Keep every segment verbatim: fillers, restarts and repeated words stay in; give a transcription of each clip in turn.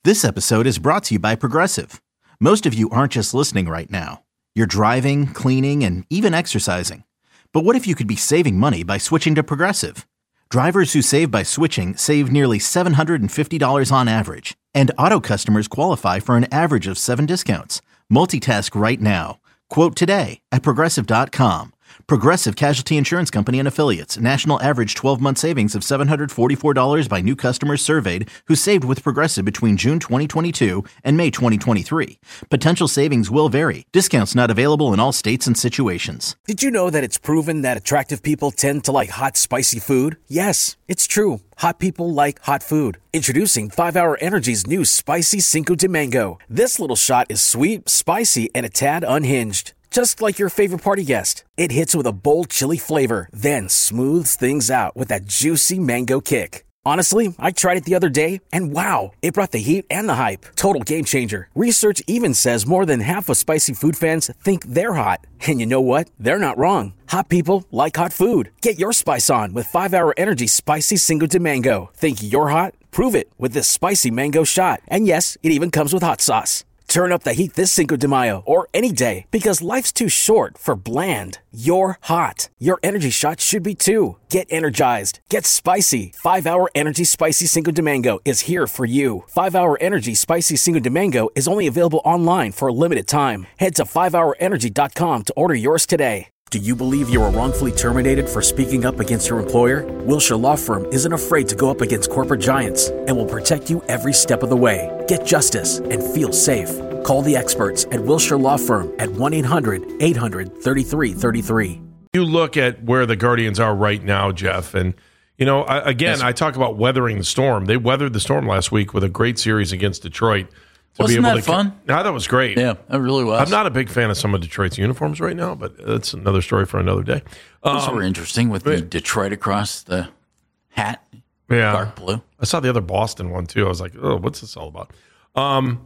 This episode is brought to you by Progressive. Most of you aren't just listening right now. You're driving, cleaning, and even exercising. But what if you could be saving money by switching to Progressive? Drivers who save by switching save nearly seven hundred fifty dollars on average. And auto customers qualify for an average of seven discounts. Multitask right now. Quote today at Progressive dot com. Progressive Casualty Insurance Company and Affiliates. National average twelve-month savings of seven hundred forty-four dollars by new customers surveyed who saved with Progressive between June twenty twenty-two and May twenty twenty-three. Potential savings will vary. Discounts not available in all states and situations. Did you know that it's proven that attractive people tend to like hot, spicy food? Yes, it's true. Hot people like hot food. Introducing five hour Energy's new Spicy Cinco de Mango. This little shot is sweet, spicy, and a tad unhinged. Just like your favorite party guest. It hits with a bold chili flavor, then smooths things out with that juicy mango kick. Honestly, I tried it the other day, and wow, it brought the heat and the hype. Total game changer. Research even says more than half of spicy food fans think they're hot. And you know what? They're not wrong. Hot people like hot food. Get your spice on with five hour Energy Spicy Cinco de Mango. Think you're hot? Prove it with this spicy mango shot. And yes, it even comes with hot sauce. Turn up the heat this Cinco de Mayo or any day because life's too short for bland. You're hot. Your energy shot should be too. Get energized. Get spicy. five hour Energy Spicy Cinco de Mango is here for you. five hour Energy Spicy Cinco de Mango is only available online for a limited time. Head to five hour energy dot com to order yours today. Do you believe you were wrongfully terminated for speaking up against your employer? Wilshire Law Firm isn't afraid to go up against corporate giants and will protect you every step of the way. Get justice and feel safe. Call the experts at Wilshire Law Firm at one eight hundred eight hundred thirty-three thirty-three. You look at where the Guardians are right now, Jeff, and, you know, I, again, yes. I talk about weathering the storm. They weathered the storm last week with a great series against Detroit. To Wasn't be able that to, fun? No, that was great. Yeah, it really was. I'm not a big fan of some of Detroit's uniforms right now, but that's another story for another day. Those Um, were interesting with the yeah. Detroit across the hat, yeah. dark blue. I saw the other Boston one, too. I was like, oh, what's this all about? Um,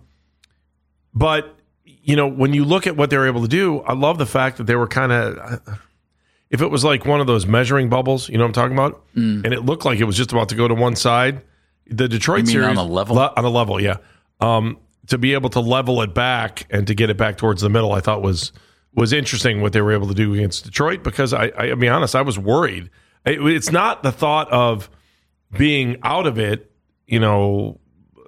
but, you know, when you look at what they were able to do, I love the fact that they were kind of, if it was like one of those measuring bubbles, you know what I'm talking about? Mm. And it looked like it was just about to go to one side. The Detroit You mean series. on a level? Le- on a level, yeah. Um, to be able to level it back and to get it back towards the middle, I thought was was interesting what they were able to do against Detroit because, I, I, I'll be honest, I was worried. It, it's not the thought of being out of it, you know,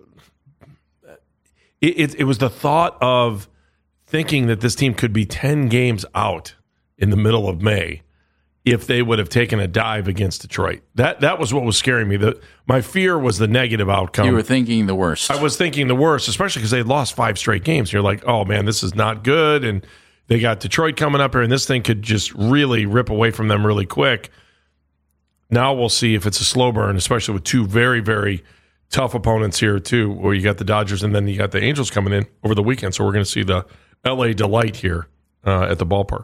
it, it, it was the thought of thinking that this team could be ten games out in the middle of May if they would have taken a dive against Detroit. That that was what was scaring me. The, my fear was the negative outcome. You were thinking the worst. I was thinking the worst, especially because they lost five straight games. You're like, oh, man, this is not good. And they got Detroit coming up here, and this thing could just really rip away from them really quick. Now we'll see if it's a slow burn, especially with two very, very tough opponents here, too, where you got the Dodgers and then you got the Angels coming in over the weekend. So we're going to see the L A Delight here uh, at the ballpark.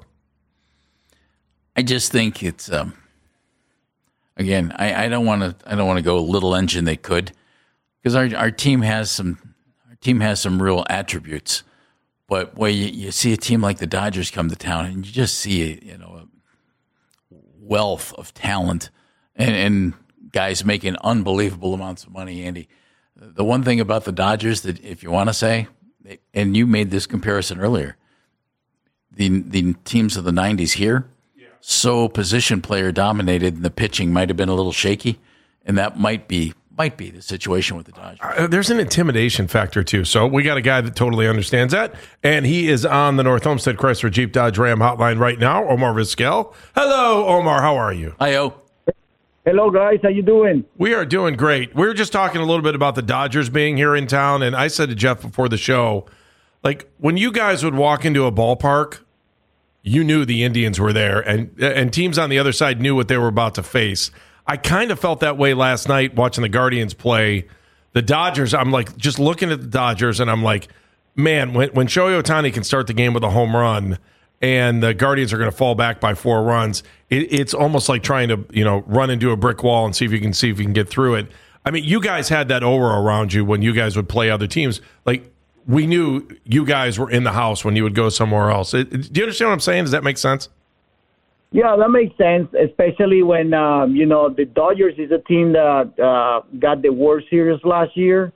I just think it's um, again. I, I don't want to. I don't want to go little engine. They could because our our team has some. Our team has some real attributes, but when you, you see a team like the Dodgers come to town, and you just see you know a wealth of talent and, and guys making unbelievable amounts of money. Andy, the one thing about the Dodgers that if you want to say, and you made this comparison earlier, the the teams of the nineties here. So position player dominated, and the pitching might have been a little shaky, and that might be might be the situation with the Dodgers. Uh, there's an intimidation factor too. So we got a guy that totally understands that, and he is on the North Homestead Chrysler Jeep Dodge Ram hotline right now. Omar Vizquel. Hello, Omar. How are you? Hi-yo. Hello, guys. How you doing? We are doing great. We were just talking a little bit about the Dodgers being here in town, and I said to Jeff before the show, like when you guys would walk into a ballpark, you knew the Indians were there, and and teams on the other side knew what they were about to face. I kind of felt that way last night watching the Guardians play. The Dodgers, I'm like, just looking at the Dodgers, and I'm like, man, when, when Shohei Ohtani can start the game with a home run and the Guardians are going to fall back by four runs, it, it's almost like trying to, you know, run into a brick wall and see if you can see if you can get through it. I mean, you guys had that aura around you when you guys would play other teams. Like, we knew you guys were in the house when you would go somewhere else. It, do you understand what I'm saying? Does that make sense? Yeah, that makes sense, especially when, um, you know, the Dodgers is a team that uh, got the World Series last year.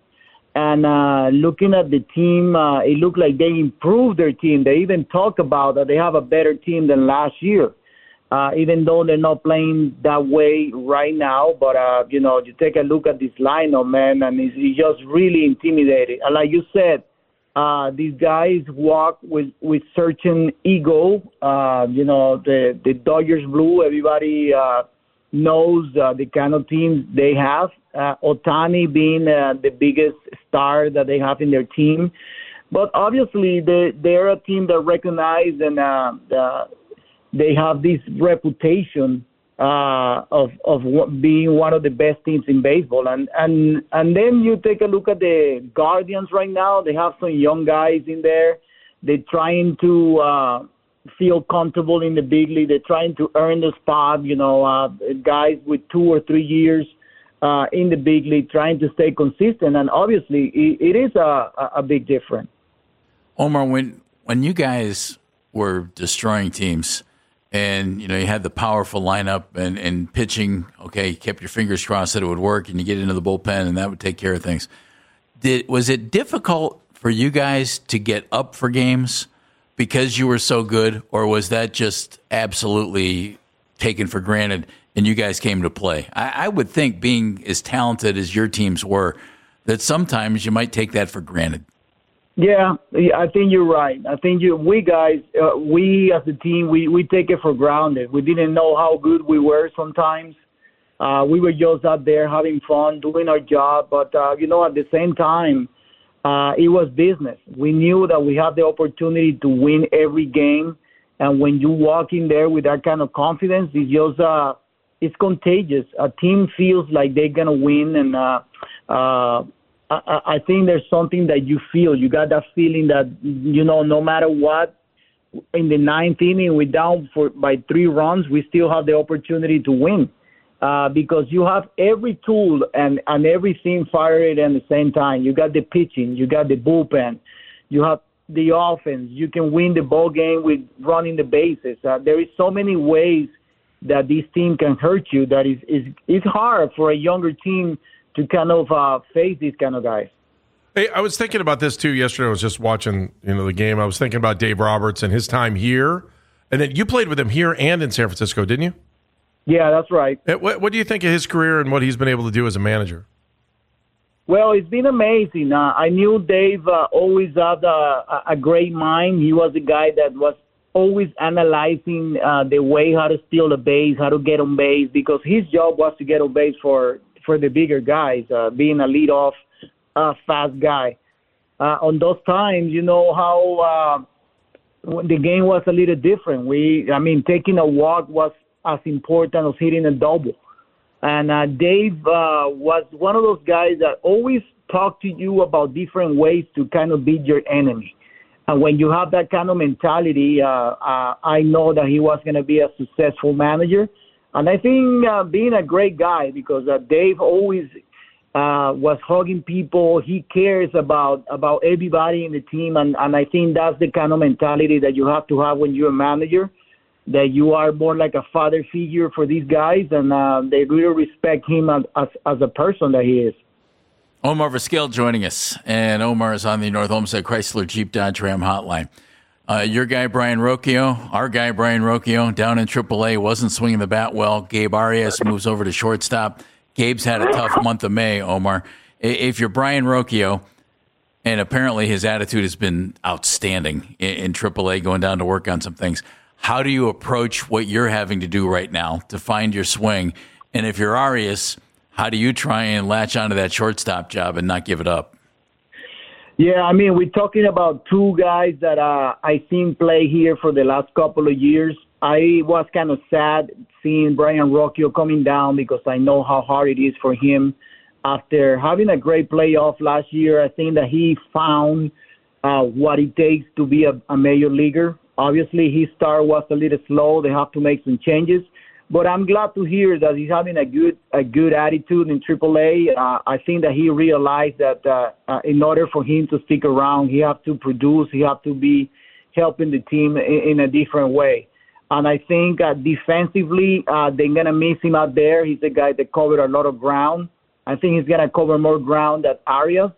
And uh, looking at the team, uh, it looked like they improved their team. They even talk about that they have a better team than last year, uh, even though they're not playing that way right now. But, uh, you know, you take a look at this lineup, man, and it's, it's just really intimidating. And like you said, uh, these guys walk with, with certain ego. Uh, you know, the, the Dodgers blue, everybody uh, knows uh, the kind of teams they have. Uh, Ohtani being uh, the biggest star that they have in their team. But obviously, they, they're a team that recognize and uh, uh, they have this reputation uh, of of being one of the best teams in baseball. And, and, and then you take a look at the Guardians right now. They have some young guys in there. They're trying to uh, feel comfortable in the big league. They're trying to earn the spot, you know, uh, guys with two or three years Uh, in the big league, trying to stay consistent, and obviously it, it is a, a big difference. Omar, when when you guys were destroying teams, and you know you had the powerful lineup and, and pitching, okay, you kept your fingers crossed that it would work, and you get into the bullpen, and that would take care of things. Did was it difficult for you guys to get up for games because you were so good, or was that just absolutely taken for granted? And you guys came to play. I, I would think, being as talented as your teams were, that sometimes you might take that for granted. Yeah, I think you're right. I think you, we guys, uh, we as a team, we, we take it for granted. We didn't know how good we were sometimes. Uh, we were just out there having fun, doing our job. But, uh, you know, at the same time, uh, it was business. We knew that we had the opportunity to win every game. And when you walk in there with that kind of confidence, it's just uh, – it's contagious. A team feels like they're going to win, and uh, uh, I, I think there's something that you feel. You got that feeling that, you know, no matter what, in the ninth inning, we're down for, by three runs, we still have the opportunity to win uh, because you have every tool and, and everything fired at the same time. You got the pitching. You got the bullpen. You have the offense. You can win the ball game with running the bases. Uh, there is so many ways that this team can hurt you, that is, is, it's hard for a younger team to kind of uh, face these kind of guys. Hey, I was thinking about this too yesterday. I was just watching, you know, the game. I was thinking about Dave Roberts and his time here, and then you played with him here and in San Francisco, didn't you? Yeah, that's right. What, what do you think of his career and what he's been able to do as a manager? Well, it's been amazing. Uh, I knew Dave uh, always had a, a great mind. He was a guy that was always analyzing uh, the way how to steal the base, how to get on base, because his job was to get on base for, for the bigger guys, uh, being a leadoff uh, fast guy. Uh, on those times, you know how uh, the game was a little different. We, I mean, taking a walk was as important as hitting a double. And uh, Dave uh, was one of those guys that always talked to you about different ways to kind of beat your enemy. And when you have that kind of mentality, uh, uh, I know that he was going to be a successful manager. And I think uh, being a great guy, because uh, Dave always uh, was hugging people. He cares about, about everybody in the team. And, and I think that's the kind of mentality that you have to have when you're a manager, that you are more like a father figure for these guys. And uh, they really respect him as, as, as a person that he is. Omar Vizquel joining us, and Omar is on the North Olmsted Chrysler Jeep Dodge Ram hotline. Uh, your guy, Brian Rocchio, our guy, Brian Rocchio, down in triple A, wasn't swinging the bat well. Gabe Arias moves over to shortstop. Gabe's had a tough month of May, Omar. If you're Brian Rocchio, and apparently his attitude has been outstanding in, in triple A, going down to work on some things, how do you approach what you're having to do right now to find your swing? And if you're Arias, how do you try and latch onto that shortstop job and not give it up? Yeah, I mean, we're talking about two guys that uh, I seen play here for the last couple of years. I was kind of sad seeing Brian Rocchio coming down because I know how hard it is for him. After having a great playoff last year, I think that he found uh, what it takes to be a, a major leaguer. Obviously, his start was a little slow. They have to make some changes. But I'm glad to hear that he's having a good a good attitude in triple A. Uh, I think that he realized that uh, uh, in order for him to stick around, he has to produce. He has to be helping the team in, in a different way. And I think uh, defensively, uh, they're going to miss him out there. He's a guy that covered a lot of ground. I think he's going to cover more ground than Arias.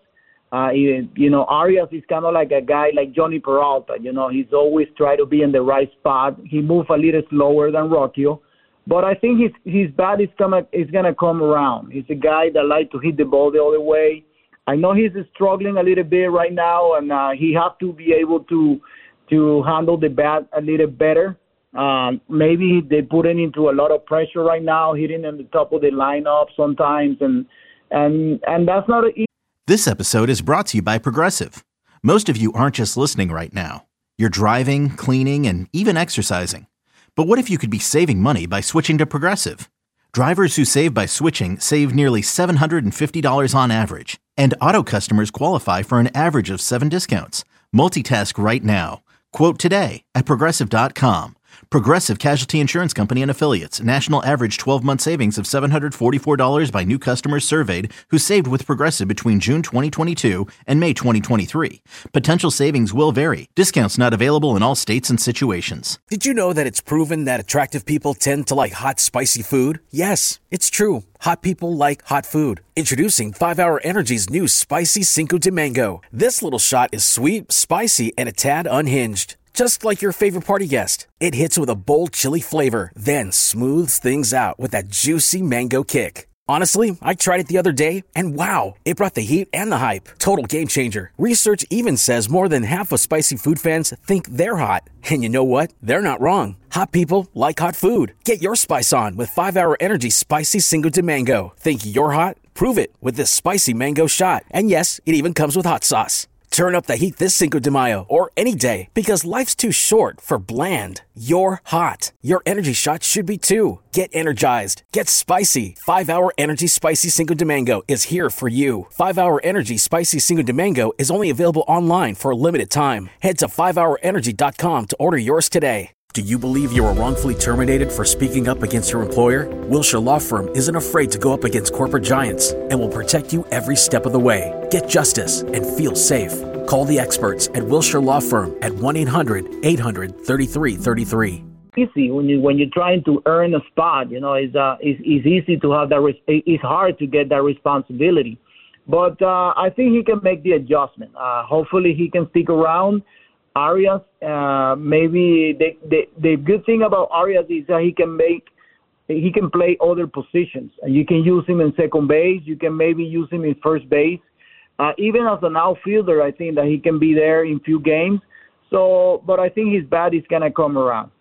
Uh, you, you know, Arias is kind of like a guy like Johnny Peralta. You know, he's always try to be in the right spot. He moves a little slower than Rocchio, but I think his his bat is gonna is gonna come around. He's a guy that likes to hit the ball the other way. I know he's struggling a little bit right now, and uh, he has to be able to to handle the bat a little better. Um, maybe they put him into a lot of pressure right now, hitting in the top of the lineup sometimes, and and and that's not an easy. This episode is brought to you by Progressive. Most of you aren't just listening right now. You're driving, cleaning, and even exercising. But what if you could be saving money by switching to Progressive? Drivers who save by switching save nearly seven hundred fifty dollars on average. And auto customers qualify for an average of seven discounts. Multitask right now. Quote today at Progressive dot com. Progressive Casualty Insurance Company and Affiliates. National average twelve-month savings of seven hundred forty-four dollars by new customers surveyed who saved with Progressive between June twenty twenty-two and May twenty twenty-three. Potential savings will vary. Discounts not available in all states and situations. Did you know that it's proven that attractive people tend to like hot, spicy food? Yes, it's true. Hot people like hot food. Introducing five hour Energy's new Spicy Cinco de Mango. This little shot is sweet, spicy, and a tad unhinged. Just like your favorite party guest. It hits with a bold chili flavor, then smooths things out with that juicy mango kick. Honestly, I tried it the other day, and wow, it brought the heat and the hype. Total game changer. Research even says more than half of spicy food fans think they're hot. And you know what? They're not wrong. Hot people like hot food. Get your spice on with five hour Energy Spicy Cinco de Mango. Think you're hot? Prove it with this spicy mango shot. And yes, it even comes with hot sauce. Turn up the heat this Cinco de Mayo or any day because life's too short for bland. You're hot. Your energy shot should be too. Get energized. Get spicy. five hour Energy Spicy Cinco de Mango is here for you. five hour Energy Spicy Cinco de Mango is only available online for a limited time. Head to five hour energy dot com to order yours today. Do you believe you were wrongfully terminated for speaking up against your employer? Wilshire Law Firm isn't afraid to go up against corporate giants and will protect you every step of the way. Get justice and feel safe. Call the experts at Wilshire Law Firm at one eight hundred eight hundred thirty-three thirty-three. Easy when you when you're trying to earn a spot, you know, it's uh, it's, it's easy to have that. Res- it's hard to get that responsibility, but uh, I think he can make the adjustment. Uh, hopefully, he can stick around. Arias, uh, maybe the, the the good thing about Arias is that he can make he can play other positions, and you can use him in second base. You can maybe use him in first base. Uh, even as an outfielder, I think that he can be there in few games. So, but I think his bat is gonna come around.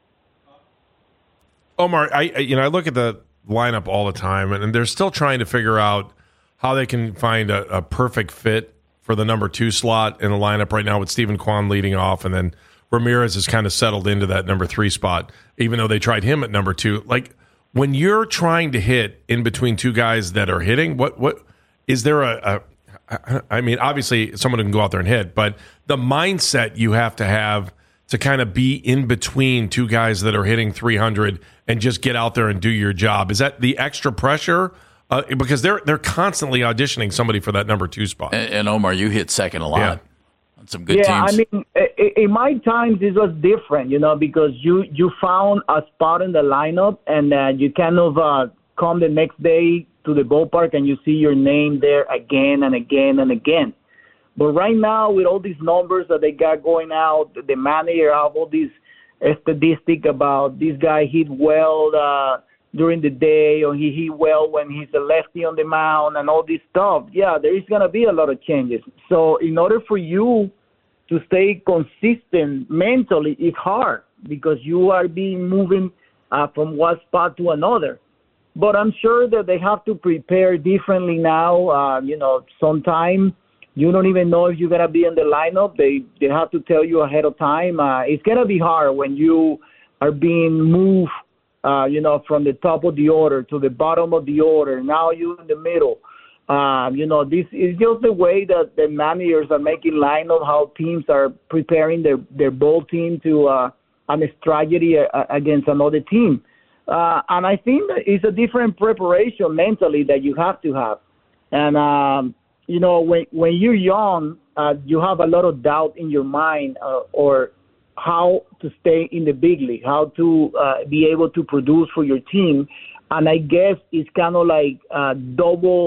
Omar, I you know I look at the lineup all the time, and, and they're still trying to figure out how they can find a, a perfect fit for the number two slot in the lineup right now with Stephen Kwan leading off, and then Ramirez has kind of settled into that number three spot, even though they tried him at number two. Like when you're trying to hit in between two guys that are hitting, what what is there a, a I mean, obviously someone can go out there and hit, but the mindset you have to have to kind of be in between two guys that are hitting three hundred and just get out there and do your job. Is that the extra pressure? Uh, because they're they're constantly auditioning somebody for that number two spot. And, and Omar, you hit second a lot yeah. on some good yeah, teams. I mean, in my times it was different, you know, because you, you found a spot in the lineup and uh, you kind of uh, come the next day to the ballpark and you see your name there again and again and again. But right now, with all these numbers that they got going out, the manager have all these statistics about this guy hit well uh, during the day, or he hit well when he's a lefty on the mound, and all this stuff. Yeah, there is going to be a lot of changes. So in order for you to stay consistent mentally, it's hard because you are being moving uh, from one spot to another. But I'm sure that they have to prepare differently now. Uh, you know, sometime you don't even know if you're going to be in the lineup. They they have to tell you ahead of time. Uh, it's going to be hard when you are being moved, uh, you know, from the top of the order to the bottom of the order. Now you're in the middle. Um, you know, this is just the way that the managers are making lineup, how teams are preparing their, their ball team to uh, on a strategy uh, against another team. Uh, and I think that it's a different preparation mentally that you have to have. And, um, you know, when when you're young, uh, you have a lot of doubt in your mind uh, or how to stay in the big league, how to uh, be able to produce for your team. And I guess it's kind of like uh, double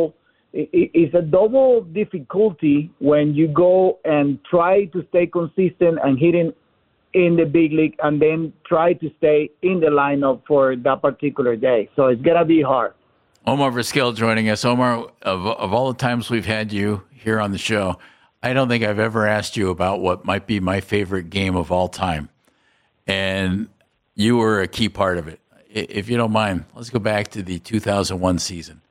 it, it's a double difficulty when you go and try to stay consistent and hitting in the big league and then try to stay in the lineup for that particular day. So it's going to be hard. Omar Vizquel joining us. Omar, of, of all the times we've had you here on the show, I don't think I've ever asked you about what might be my favorite game of all time. And you were a key part of it. If you don't mind, let's go back to the two thousand one season.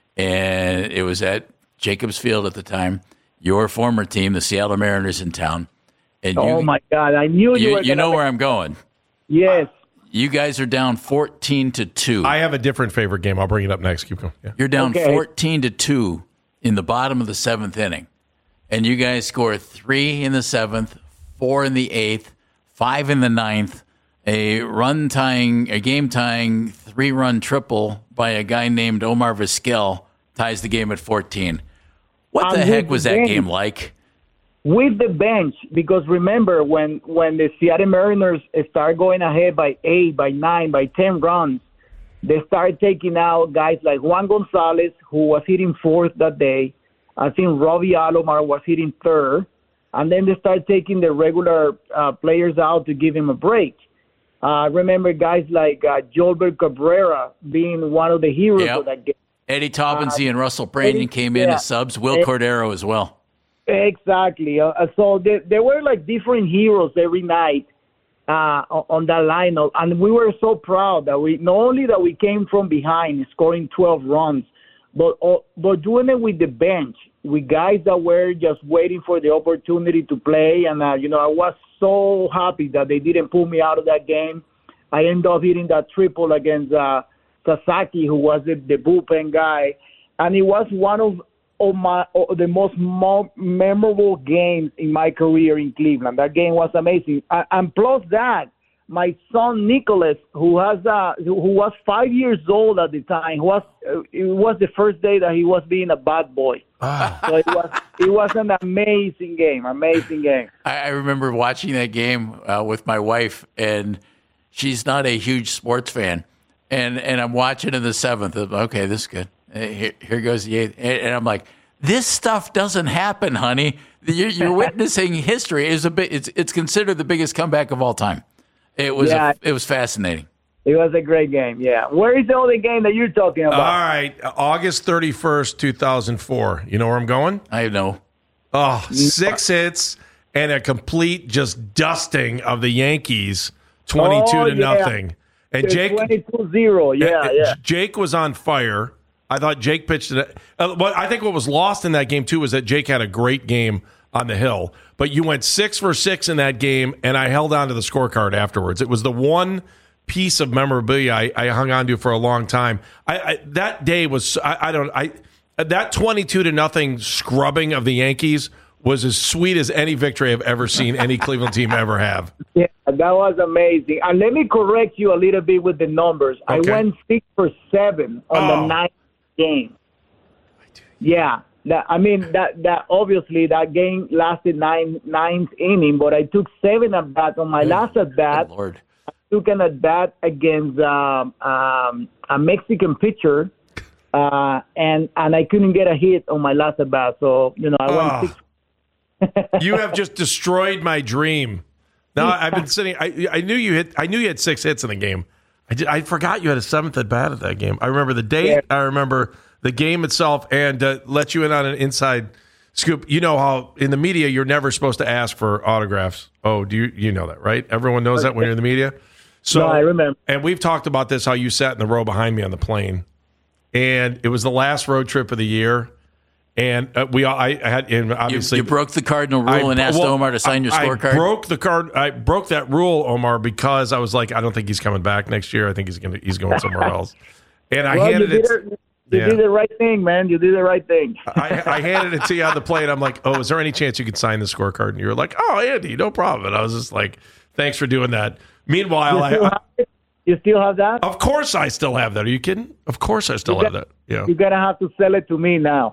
And it was at Jacobs Field at the time. Your former team, the Seattle Mariners, in town. And you, oh, my God. I knew you, you were You know make- where I'm going. Yes. You guys are down fourteen to two. I have a different favorite game. I'll bring it up next. Keep going. Yeah. You're down Okay. fourteen to two in the bottom of the seventh inning. And you guys score three in the seventh, four in the eighth, five in the ninth, a run tying, a game tying three run triple by a guy named Omar Vizquel ties the game at fourteen. What the I'm heck with was the that bench. game like? With the bench, because remember when, when the Seattle Mariners start going ahead by eight, by nine, by ten runs, they start taking out guys like Juan Gonzalez, who was hitting fourth that day. I think Robbie Alomar was hitting third. And then they start taking the regular uh, players out to give him a break. Uh, remember guys like uh, Jolbert Cabrera being one of the heroes Yep. of that game. Eddie Taubensee Uh, and Russell Brandon Eddie- came in yeah. as subs. Will Ed- Cordero as well. Exactly. Uh, so there, there were like different heroes every night uh, on on that lineup, and we were so proud that we not only that we came from behind, scoring twelve runs, but uh, but doing it with the bench, with guys that were just waiting for the opportunity to play. And uh, you know, I was so happy that they didn't pull me out of that game. I ended up hitting that triple against uh, Sasaki, who was the, the bullpen guy, and it was one of of my of the most mo- memorable games in my career in Cleveland. That game was amazing, uh, and plus that, my son Nicholas, who has uh, who was five years old at the time, was uh, it was the first day that he was being a bad boy. So it was it was an amazing game, amazing game. I, I remember watching that game uh, with my wife, and she's not a huge sports fan. And and I'm watching in the seventh. Okay, this is good. Here, here goes the eighth. And I'm like, this stuff doesn't happen, honey. You're, you're witnessing history. It's a bit. It's it's considered the biggest comeback of all time. It was Yeah. a, it was fascinating. It was a great game. Yeah. Where is the other game that you're talking about? All right. August thirty-first, two thousand four. You know where I'm going? I know. Oh, six hits and a complete just dusting of the Yankees, twenty-two Oh, to yeah. nothing. And Jake twenty-two zero. Yeah, and- yeah. Jake was on fire. I thought Jake pitched it. Uh, what I think what was lost in that game too was that Jake had a great game on the hill, but you went six for six in that game, and I held on to the scorecard afterwards. It was the one piece of memorabilia I, I hung on to for a long time. I, I that day was I, I don't I that twenty-two to nothing scrubbing of the Yankees was as sweet as any victory I've ever seen any Cleveland team ever have. Yeah, that was amazing. And let me correct you a little bit with the numbers. Okay. I went six for seven on Oh. the ninth game. Yeah. That, I mean, that, that obviously that game lasted nine ninth inning, but I took seven at bat on my last at bat. Good Lord. I took an at bat against um, um, a Mexican pitcher, uh, and and I couldn't get a hit on my last at bat. So you know, I went Oh. six. You have just destroyed my dream. Now I've been sitting. I, I knew you hit. I knew you had six hits in the game. I, did, I forgot you had a seventh at bat at that game. I remember the date. Yeah. I remember the game itself, and uh, let you in on an inside scoop. You know how in the media you're never supposed to ask for autographs. Oh, do you? You know that, right? Everyone knows that when you're in the media. So No, I remember. And we've talked about this. How you sat in the row behind me on the plane, and it was the last road trip of the year. And uh, we, all, I had, and You, obviously, you broke the cardinal rule I- and asked well, Omar to sign your I- scorecard. I broke the card. I broke that rule, Omar, because I was like, I don't think he's coming back next year. I think he's going. He's going somewhere else. And I Well, you handed did, it. it, you yeah. did the right thing, man. You did the right thing. I, I handed it to you on the plane. I'm like, oh, is there any chance you could sign the scorecard? And you were like, oh, Andy, no problem. And I was just like, thanks for doing that. Meanwhile, You I, still, I have it? You still have that? of course I still have that. Are you kidding? Of course I still You have got- that. Yeah. You're going to have to sell it to me now.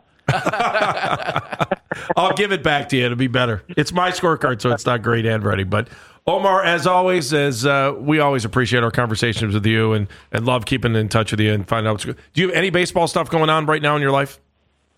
I'll give it back to you. It'll be better. It's my scorecard, so it's not great handwriting. But Omar, as always, as uh, we always appreciate our conversations with you and, and love keeping in touch with you and finding out what's good. Do you have any baseball stuff going on right now in your life?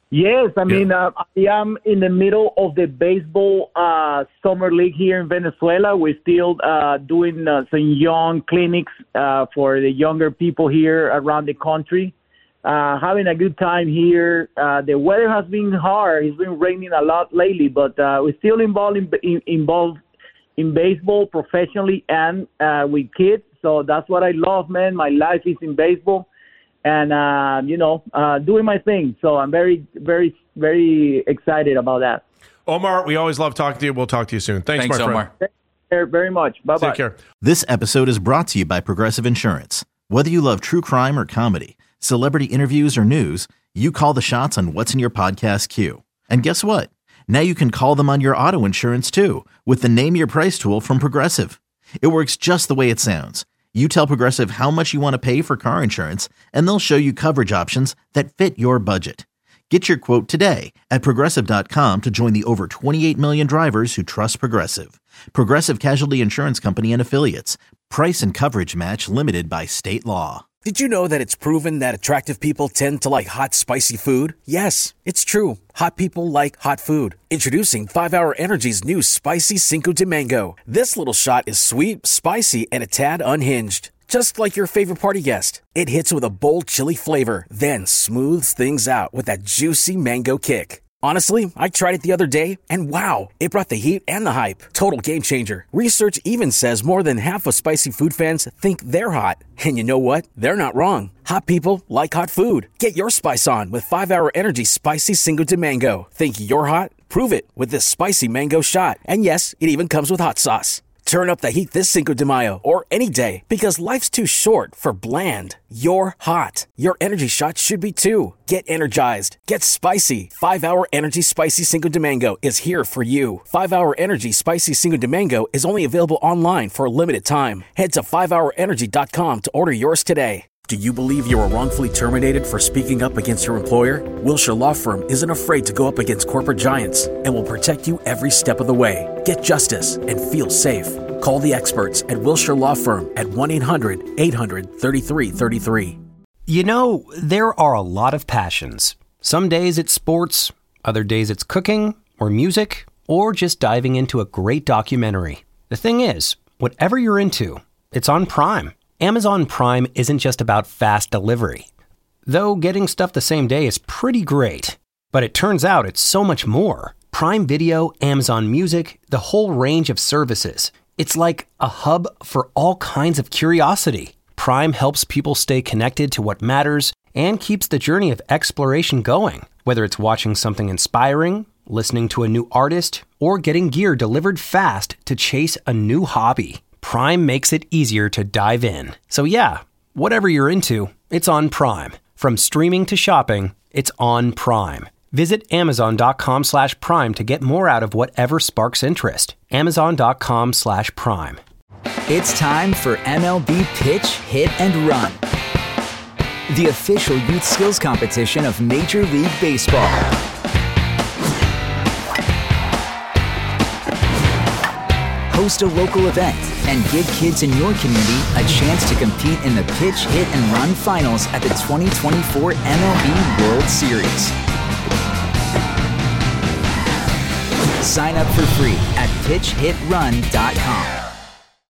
Yes, I mean, Yeah. uh, I am in the middle of the baseball uh, summer league here in Venezuela. We're still uh, doing uh, some young clinics uh, for the younger people here around the country. Uh, having a good time here. Uh, the weather has been hard. It's been raining a lot lately, but uh, we're still involved in, in, involved in baseball professionally and uh, with kids. So that's what I love, man. My life is in baseball. And, uh, you know, uh, doing my thing. So I'm very, very, very excited about that. Omar, we always love talking to you. We'll talk to you soon. Thanks, Thanks, my Omar. friend. Thank you very much. Bye-bye. Take care. This episode is brought to you by Progressive Insurance. Whether you love true crime or comedy, celebrity interviews or news, you call the shots on what's in your podcast queue. And guess what? Now you can call them on your auto insurance too with the Name Your Price tool from Progressive. It works just the way it sounds. You tell Progressive how much you want to pay for car insurance, and they'll show you coverage options that fit your budget. Get your quote today at Progressive dot com to join the over twenty-eight million drivers who trust Progressive. Progressive Casualty Insurance Company and Affiliates. Price and coverage match limited by state law. Did you know that it's proven that attractive people tend to like hot, spicy food? Yes, it's true. Hot people like hot food. Introducing five hour Energy's new Spicy Cinco de Mango. This little shot is sweet, spicy, and a tad unhinged. Just like your favorite party guest. It hits with a bold chili flavor, then smooths things out with that juicy mango kick. Honestly, I tried it the other day, and wow, it brought the heat and the hype. Total game changer. Research even says more than half of spicy food fans think they're hot. And you know what? They're not wrong. Hot people like hot food. Get your spice on with five hour Energy Spicy Cinco de Mango. Think you're hot? Prove it with this spicy mango shot. And yes, it even comes with hot sauce. Turn up the heat this Cinco de Mayo or any day because life's too short for bland. You're hot. Your energy shot should be too. Get energized. Get spicy. five hour Energy Spicy Cinco de Mango is here for you. five hour Energy Spicy Cinco de Mango is only available online for a limited time. Head to five hour energy dot com to order yours today. Do you believe you were wrongfully terminated for speaking up against your employer? Wilshire Law Firm isn't afraid to go up against corporate giants and will protect you every step of the way. Get justice and feel safe. Call the experts at Wilshire Law Firm at one eight hundred eight hundred thirty-three thirty-three. You know, there are a lot of passions. Some days it's sports, other days it's cooking or music, or just diving into a great documentary. The thing is, whatever you're into, it's on Prime. Amazon Prime isn't just about fast delivery. Though getting stuff the same day is pretty great. But it turns out it's so much more. Prime Video, Amazon Music, the whole range of services. It's like a hub for all kinds of curiosity. Prime helps people stay connected to what matters and keeps the journey of exploration going. Whether it's watching something inspiring, listening to a new artist, or getting gear delivered fast to chase a new hobby. Prime makes it easier to dive in. So yeah, whatever you're into, it's on Prime. From streaming to shopping, it's on Prime. Visit amazon.com slash prime to get more out of whatever sparks interest. Amazon.com slash prime. It's time for M L B Pitch, Hit, and Run, the official youth skills competition of Major League Baseball. Host a local event and give kids in your community a chance to compete in the Pitch, Hit, and Run finals at the twenty twenty-four M L B World Series. Sign up for free at pitch hit run dot com.